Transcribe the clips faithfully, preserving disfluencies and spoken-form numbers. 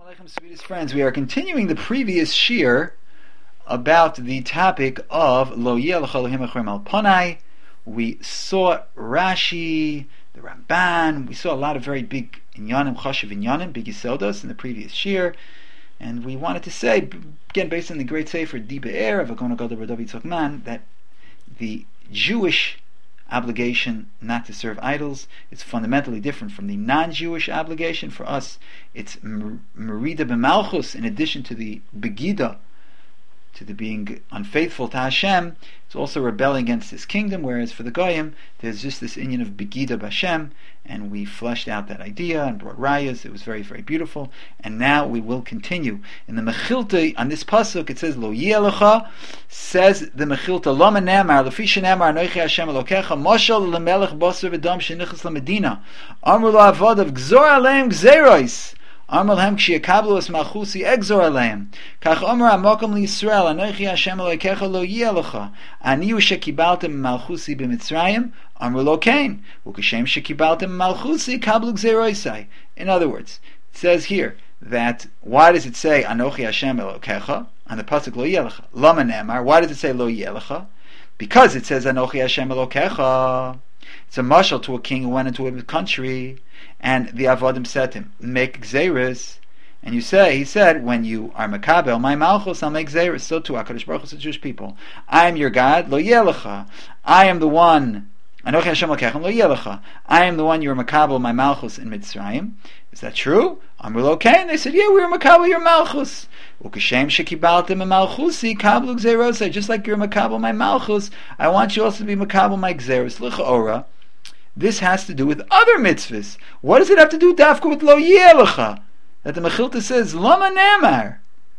Aleichem, sweetest friends. We are continuing the previous shiur about the topic of Lo Yeh Lecha Elohim Achrim Al Panai. We saw Rashi, the Ramban. We saw a lot of very big inyanim, chashuv inyanim, big yisodos in the previous shiur. And we wanted to say, again, based on the great sefer Di Be'er of Hakon HaGadol Rav David Zuckman, that the Jewish obligation not to serve idols is fundamentally different from the non-Jewish obligation. For us, it's merida b'malchus, in addition to the begida, to the being unfaithful to Hashem. It's also rebelling against His kingdom, whereas for the Goyim, there's just this inyan of begida b'Hashem, and we fleshed out that idea and brought rayas. It was very, very beautiful. And now we will continue. In the Mechilta, on this pasuk, it says, Lo Yeh Lecha, says the Mechilta, Lama Nemar, Lefi Shenemar, Anochi Hashem Elokecha, Moshel Lemelech Basar V'Dam Shenichas LaMedina, Amru Lo Avodav, Gzor Aleim Gzerois, Amr Lahem K'sheyakablu Es Malchusi Egzor Aleim, Kach Omer Amokum LiYisrael, Anochi Hashem Elokecha Lo Yeh Lecha, Aniu Shekibaltem Malchusi B'Mitzrayim, Amru Lo Kain, Ukashem Shekibaltem Malchusi Kablu Gzeroisai. In other words, it says here that, why does it say Anochi Hashem Elokecha on the pasuk Lo Yeh Lecha? Lama Nemar. Why does it say Lo Yeh Lecha? Because it says Anochi Hashem Elokecha. It's a mashal to a king who went into a country, and the avodim said to him, make gzeres. And you say, he said, when you are makabel my malchus, I'll make gzeres. So too, HaKadosh Baruch Hu to Jewish people, I am your God, Lo Yeh Lecha. I am the one. Anochi Hashem Elokecha Lo Yeh Lecha. I am the one you were makabel my malchus in Mitzrayim. Is that true? Amru Lo Kain. They said, yeah, we were makabel your malchus. Ukashem shekibaltem malchusi kablu gzeros. Just like you're makabel my malchus, I want you also to be makabel my gzeros. L'chaora, this has to do with other mitzvahs. What does it have to do dafka with Lo Yeh Lecha? That the Mechilta says Lama Nemar.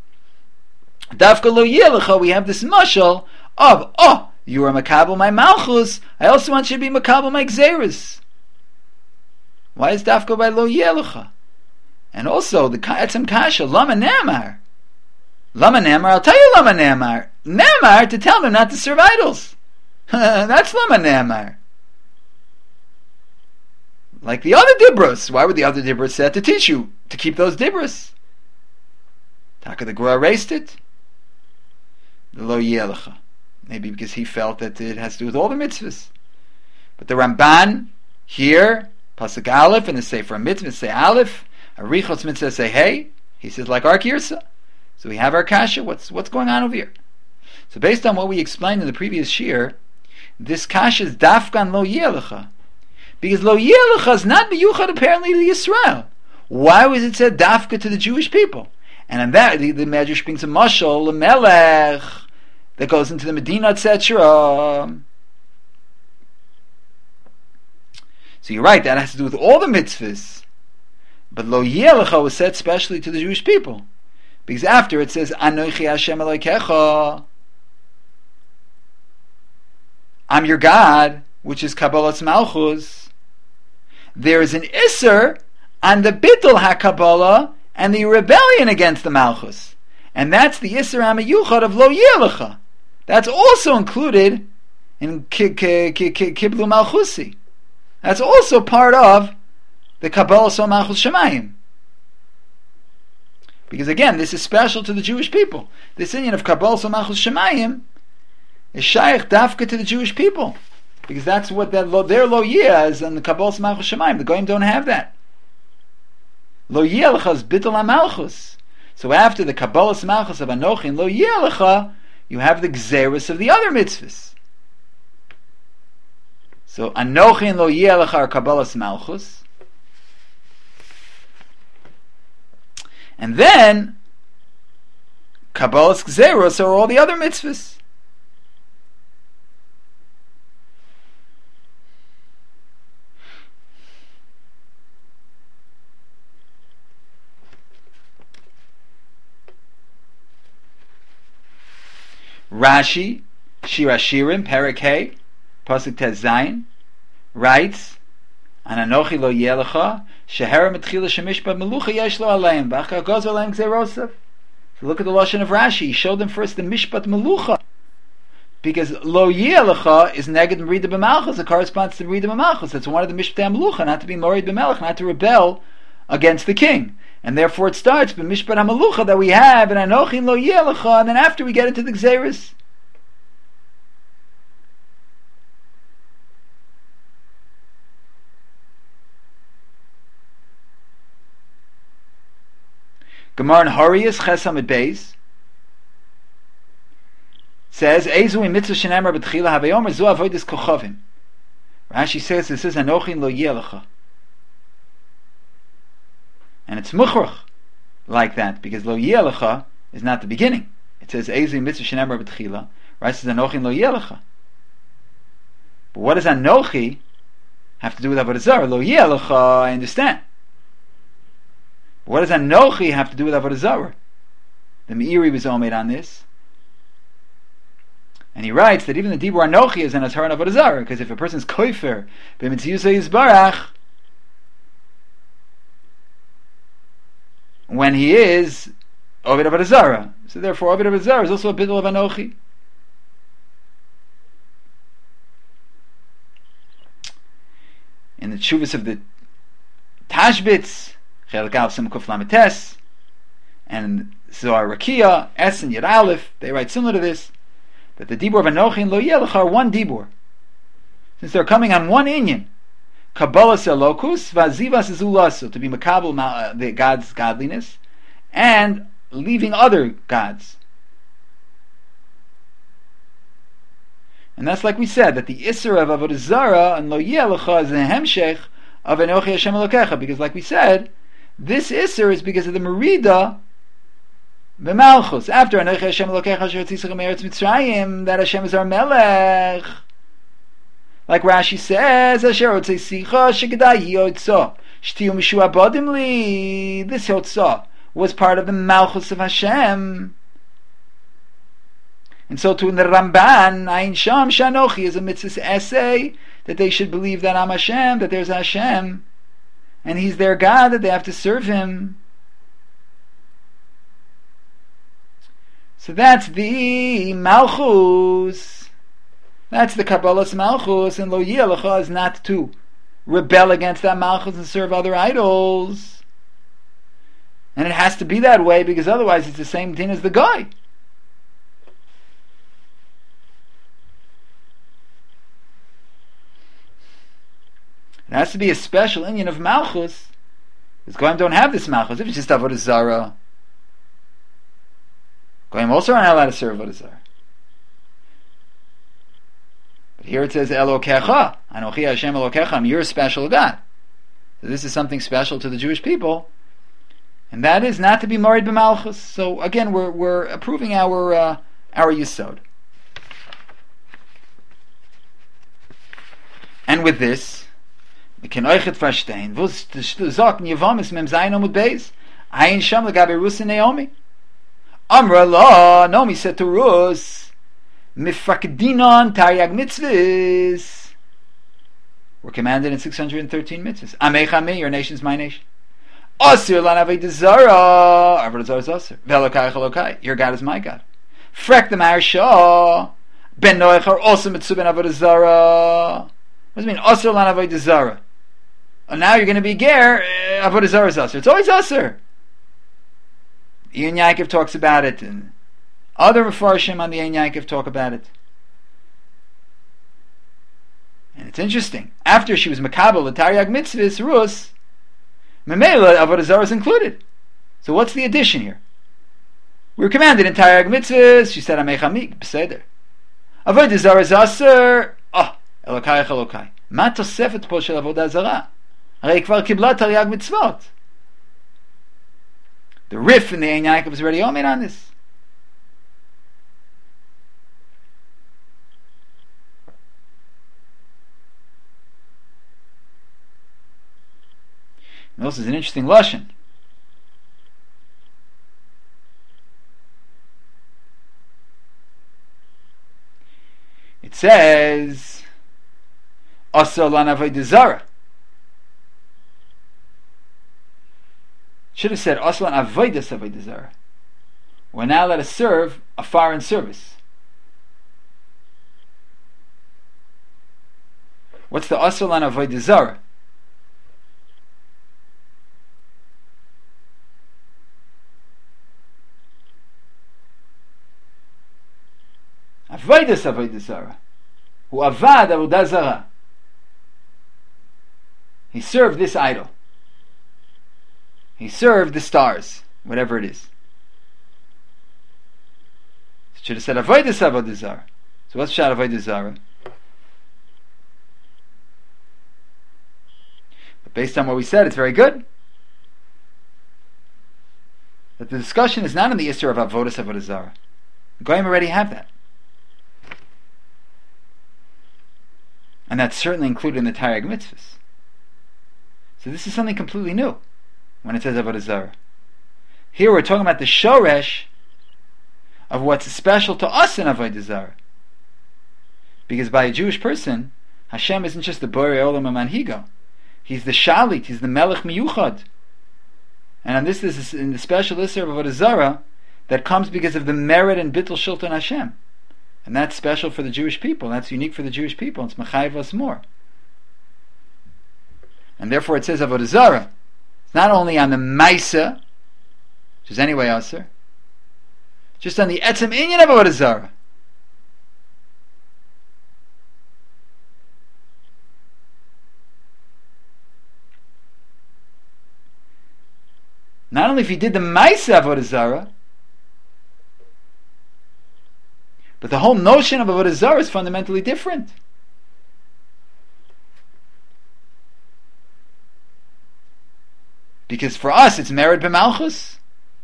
Dafka Lo Yeh Lecha. We have this mashal of, oh, you are makabel my malchus, I also want you to be makabel my gzeros. Why is dafka by Lo Yeh Lecha? And also the etzem kasha Lama Nemar. Lama Nemar, I'll tell you Lama Nemar. Nemar, to tell them not to serve idols. That's Lama Nemar. Like the other dibros. Why were the other dibros said to teach you to keep those dibros? Taka the Gra erased it. Lo Yeh Lecha. Maybe because he felt that it has to do with all the mitzvahs. But the Ramban here, Pasuk Aleph, and the Sefer Mitzvah say Aleph, Arichos Mitzvah say Hey. He says like our Girsa. So we have our kasha. What's what's going on over here? So based on what we explained in the previous shiur, this kasha is dafkan Lo Yeh Lecha. Because Lo Yeh Lecha is not biyuchad apparently to Yisrael. Why was it said dafka to the Jewish people? And on that, the, the Medrash brings a mashal, Melech, that goes into the Medina, et cetera. So you're right, that has to do with all the mitzvahs. But Lo Yeh Lecha was said specially to the Jewish people. Because after it says, Anochi Hashem Elokecha, I'm your God, which is Kabbalas Malchus. There is an Isser on the Bittul HaKabbalah and the rebellion against the Malchus. And that's the Isser HaMiyuchad of Lo Yeh Lecha. That's also included in Kiblu Malchusi. That's also part of the Kabbalas Malchus Shemayim. Because again, this is special to the Jewish people. This inyan of Kabbalas Malchus Shemayim is shaykh dafka to the Jewish people. Because that's what that lo, their Lo Yeh is on the Kabbalas Malchus Shemayim. The Goyim don't have that. Lo Yeh Lecha is Bittul HaMalchus. So after the Kabbalas Malchus of Anochi and Lo Yeh Lecha, you have the Gzeros of the other mitzvahs. So Anochi and Lo Yeh Lecha are Kabbalas Malchus. And then Kabbalas Gzeros are all the other mitzvahs. Rashi, Shir Hashirim, Perek Hey, Pasuk Tes Zayin, writes, An Anochi Lo Yeh Lecha, Shehera Metchila Shemishpat Melucha Yesh Lo Aleim, V'achar Gozer Aleim Gzerosav. So look at the lashon of Rashi. He showed them first the Mishpat Melucha, because Lo Yeh Lecha is neged Merida B'Malchus. It corresponds to Merida B'Malchus. It's one of the Mishpat Melucha, not to be Morid B'Melech, not to rebel against the king. And therefore it starts b'mishpat hamalucha that we have in Anochi lo yelecha, and then after we get into the Gzeris. Gemara in Horius Chesam at Beis says, Ezu in mitzvah shenemar b'tchila haveyomer zu avodas kochavim. Rashi says this is Anochi lo yelecha. And it's mukhrach like that, because lo yelecha is not the beginning. It says Ezu in mitzvah shenemar b'tchila. Rashi says Anochi lo yelecha. But what does Anochi have to do with avodah zarah? Lo yelecha, I understand. What does Anochi have to do with Avodah Zarah? The Meiri was all made on this. And he writes that even the Dibur Anochi is an Atar and Avodah Zarah, because if a person's koifer, b'mitziyusay yizbarach, when he is Ovid Avodah Zarah. So therefore Ovid Avodah Zarah is also a bidul of Anochi. In the Tshuvas of the Tashbitz, and Zohar Rakia, S and Yad Aleph, they write similar to this, that the Dibur of Anochi and Lo Yelecha are one Dibur. Since they're coming on one inyan, Kabbalah Selokus, Vazivas Zulasu, to be Makabal, the God's godliness, and leaving other gods. And that's like we said, that the Isser of Avodah Zarah and Lo Yelecha is the Hemshech of Anochi Hashem Elokecha, because like we said, this Isser is because of the Merida B'Malchus. After Anochi Hashem Elokecha Asher Tzisach Me'eretz Mitzrayim, that Hashem is our Melech. Like Rashi says, Asher Otzei Sicha Shegedai Yotzah Shtiu Mishu Abodim Li. This Yotzah was part of the Malchus of Hashem. And so too in the Ramban, Ayin Sham Shanochi is a mitzvah essay that they should believe that I'm Hashem, that there's Hashem, and He's their God, that they have to serve Him. So that's the Malchus. That's the Kabbalah's Malchus, and Lo Yelecha is not to rebel against that Malchus and serve other idols. And it has to be that way, because otherwise it's the same thing as the guy. It has to be a special inyan of Malchus. Because Goyim don't have this Malchus. If it's just Avodah Zarah, Goyim also are not allowed to serve Avodah Zarah. But here it says Elokecha, Anochi Hashem Elokecha, I'm your special God. So this is something special to the Jewish people, and that is not to be married by Malchus. So again, we're we're approving our uh, our Yisod. And with this, we can euchet verstehen, was sagt in Yevamis mem zayin amud beis, ayin sham legabe Rus and Naomi. Amra la, Naomi said to Rus, mifakdinon taryag mitzvahs. We're commanded in six hundred thirteen mitzvahs. Amei chamei, your nation's my nation. Asir lan avodah zarah, avodah zarah is asir. Velokai chalokai, your God is my God. Frek the marsha, ben noach are also mitzvah ben avodah zarah. What does it mean? Asir lan avodah zarah. And now you're going to be ger, uh, avodah zarah is asir. It's always asir. Ein Yaakov talks about it, and other Mefarshim on the Ein Yaakov talk about it. And it's interesting. After she was makabel, the Taryag mitzvahs, Rus, Memela, avodah zarah is included. So what's the addition here? We were commanded in Taryag mitzvahs. She said, Amei chamik, beseder. Avodah zarah is asir. Ah, Elokai Elokai. Ma tosefet po shel avodah zarah. Harei kvar kibla Taryag mitzvot. The Rif in the Ein Yaakov is already omen on this. And this is an interesting lashon. It says, "Asar lan avodah zarah." Should have said Aslan Avodas Avodah Zarah. We're now allowed to serve a foreign service. What's the Aslan Avodah Zarah? Avodas avodah zara. Who avad avodah zara. He served this idol. He served the stars, whatever it is. Should have said avodas avodah zara. So what's pshat avodah zara? But based on what we said, it's very good. That the discussion is not on the issur of avodas avodah zara. The Goyim already have that. And that's certainly included in the Taryag mitzvahs. So this is something completely new when it says avodah zara. Here we're talking about the shoresh of what's special to us in avodah zara. Because by a Jewish person, Hashem isn't just the Borei Olam HaManhigo. He's the Shalit, he's the Melech Miyuchad. And on this, this is in the special issur of avodah zara that comes because of the merit and bittul shilton Hashem. And that's special for the Jewish people. That's unique for the Jewish people. It's mechayev us more. And therefore it says avodah zara. It's not only on the Maisa, which is anyway aser, just on the etzem inyan of avodah zara. Not only if he did the Maisa avodah zara, but the whole notion of avodah zara is fundamentally different. Because for us, it's merit b'malchus.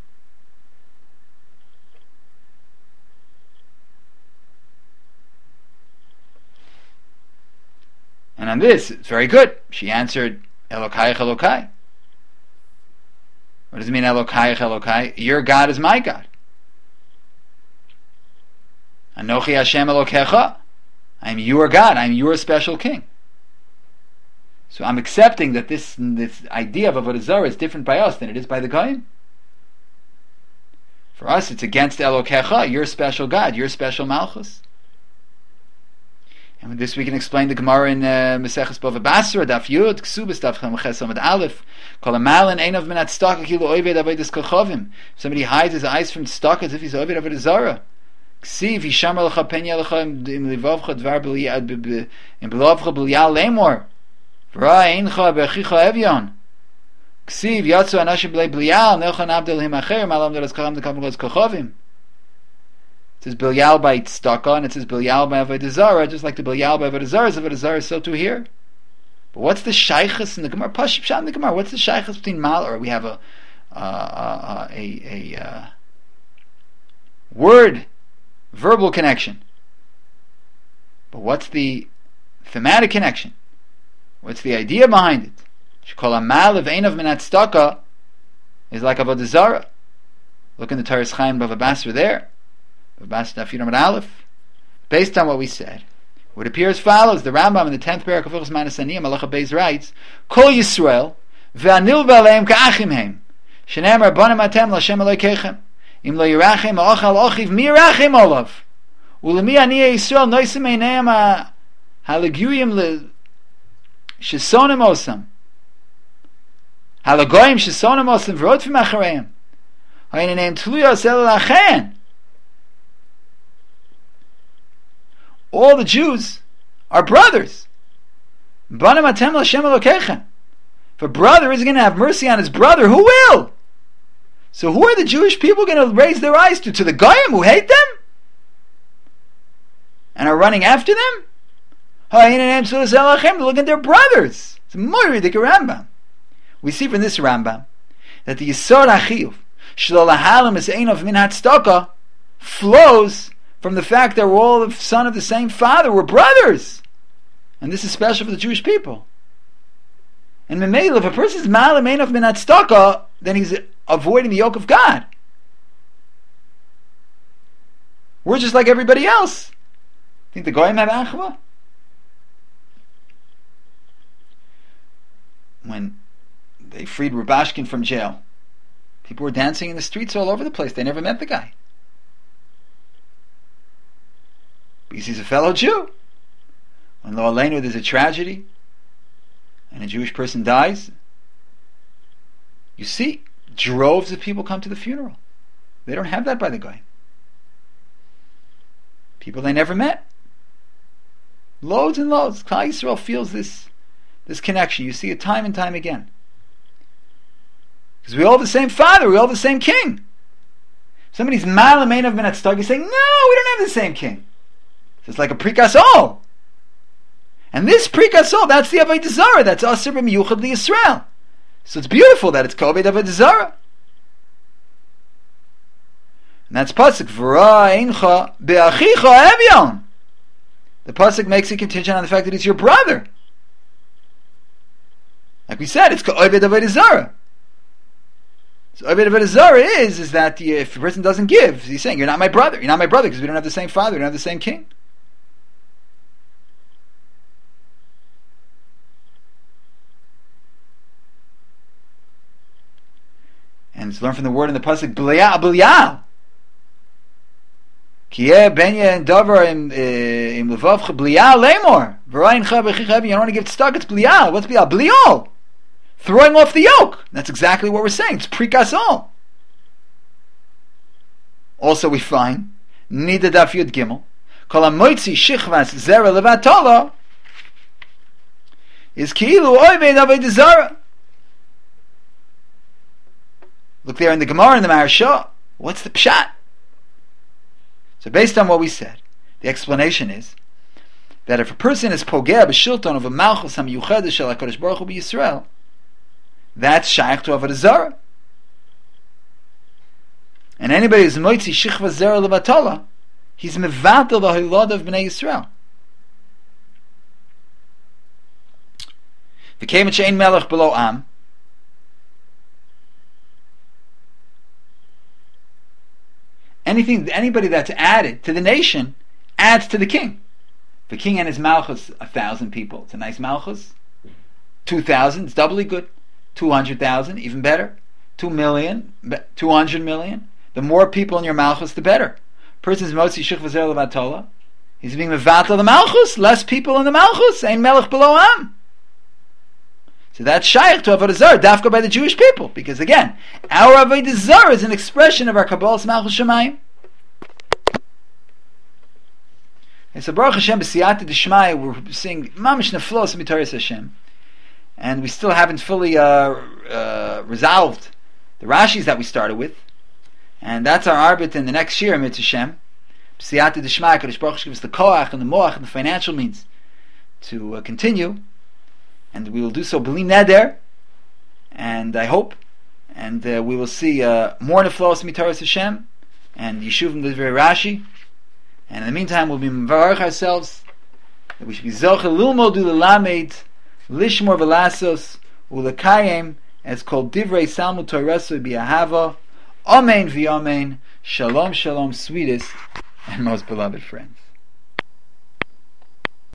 And on this, it's very good. She answered, Elokayach Elokai. What does it mean, Elokayach Elokai? Your God is my God. Anochi Hashem Elokecha. I am your God. I am your special king. So I'm accepting that this this idea of avodah zara is different by us than it is by the Goyim. For us, it's against Elokecha, your special God, your special Malchus. And with this we can explain the Gemara in uh, Maseches Bava Basra, Daf Yud, Ksubas Daf Ches Amud Aleph. Kol Amalin Einav Minat Staka Kilo Oved Avodas Kochavim. Somebody hides his eyes from stock as if he's Oved Avodah Zara. Ksiv Yishamar Lecha Penya Lecha Im Livavcha Dvar B'Liyad Im B'Lovcha B'Liyal Lemor. V'ra Eincha B'Chicha Evyon. Ksiv Yatsu Anashim B'Lei B'Liyal Nelcha Nabdel Him Acher Malam Delas Kacham Dekam Delas Kochavim. It says Bilyal by Tzedakah, and it says Bilyal by Avodah Zara, just like the Bilyal by Avodah Zara is Avodah Zara, so too here. But what's the shaychus in the Gemara? Pashut Pshat in the Gemara. What's the shaychus between Mal, or we have a uh, uh, a, a uh, word, verbal connection. But what's the thematic connection? What's the idea behind it? Shekol Amal of Einav Minat Tzedakah is like Avodah Zara. Look in the Toras Chaim Bava Basra there. Based on what we said, what appears follows: the Rambam in the tenth parak of Hilchos Manas Aniyim, Halacha Beis writes, "Kol Yisrael ve'anil v'aleim ka'achim heim, shenem rabbanim atem l'Hashem Elokeichem, im lo yirachem ha'ochal ochiv mi yirachem olav, u'lemi aniyei Yisrael noisim eineim halaguyim shesonim osam, halagoyim shesonim osam v'rodfim achareim, ha'yineim tluyos el lachen." All the Jews are brothers. If a brother is going to have mercy on his brother, who will? So who are the Jewish people going to raise their eyes to? To the Goyim who hate them? And are running after them? Look at their brothers. It's a Moiridik Rambam. We see from this Rambam that the Yisod HaChiyuv Shelo Lahalim is Einav Min Hatzdaka flows from the fact that we're all the son of the same father, we're brothers. And this is special for the Jewish people. And Memele, if a person is Malam Einav Min Hatzdaka, then he's avoiding the yoke of God. We're just like everybody else. Think the Goyim have Achva? When they freed Rubashkin from jail, people were dancing in the streets all over the place. They never met the guy. Because he's a fellow Jew. When Lo Aleinu there's a tragedy and a Jewish person dies, you see droves of people come to the funeral. They don't have that by the guy. people they never met. Loads and loads. Klal Yisrael feels this, this connection. You see it time and time again. Because we all have the same father, we all have the same king. Somebody's malamein of minat stag, saying, no, we don't have the same king. So it's like a prikasol. And this prikasol, that's the Avodah Zarah, that's Asur b'miyuchad liYisrael. So it's beautiful that it's Koved Avodah Zarah. And that's pasuk v'ra eincha be'achicha evyon. The pasuk makes it contingent on the fact that it's your brother. Like we said, it's Koved Avodah Zarah. So Avodah Avodah Zarah is is that the, if a person doesn't give, he's saying, "You're not my brother. You're not my brother because we don't have the same father. We don't have the same king." And it's learned from the word in the pasuk B'lial B'lial. Kiyeh benya and davar im im levavcha B'lial lemor v'rayin cha b'chicha. You don't want to give tzedakah. It's B'lial. What's B'lial? B'lial. Throwing off the yoke. That's exactly what we're saying. It's prikasol. Also, we find nida daf yud gimel kol hamoitzi shichvas zera levatola is ki'ilu oved avodah zarah. Look there in the Gemara in the Maharsha. What's the pshat? So, based on what we said, the explanation is that if a person is pogea b'shilton of a malchus hamiyuchedes shel HaKadosh Baruch Hu b'Yisrael, that's shaykh to Avodah Zarah. And anybody who's moitzi shichva zera levatala, he's mevatel the hilad of Bnei Yisrael. V'keim et she'ein melech below am. Anything, anybody that's added to the nation adds to the king. The king and his malchus, a thousand people. It's a nice malchus. Two thousand, it's doubly good. Two hundred thousand, even better. Two million, two hundred million. The more people in your malchus, the better. Person's motzi shich v'zer levatola. He's being mevatel the malchus. Less people in the malchus. Ein melech below am. So that's shaykh to Avodah Zarah, dafka by the Jewish people. Because again, our Avodah Zarah is an expression of our Kabbalah's Malchus Shemayim. And so Baruch Hashem, b'siyata d'shmaya, we're seeing mamish neflos mitoras Hashem. And we still haven't fully uh, uh, resolved the Rashis that we started with. And that's our arbit in the next year, Mitzvah Hashem. B'siyata d'shmaya, Kadosh Baruch Hu gives the koach and the moach and the financial means to uh, continue. And we will do so b'li neder, and I hope, and uh, we will see uh, more neflos mitaras Hashem, and Yeshuvim Divrei Rashi, and in the meantime we'll be mevarach ourselves, that we should be zoche lilmod ulelamed, lishmor velasos, ulekayim, as called Divrei Salmud Torasu bi'ahava, amen v'amen, shalom shalom, sweetest and most beloved friends.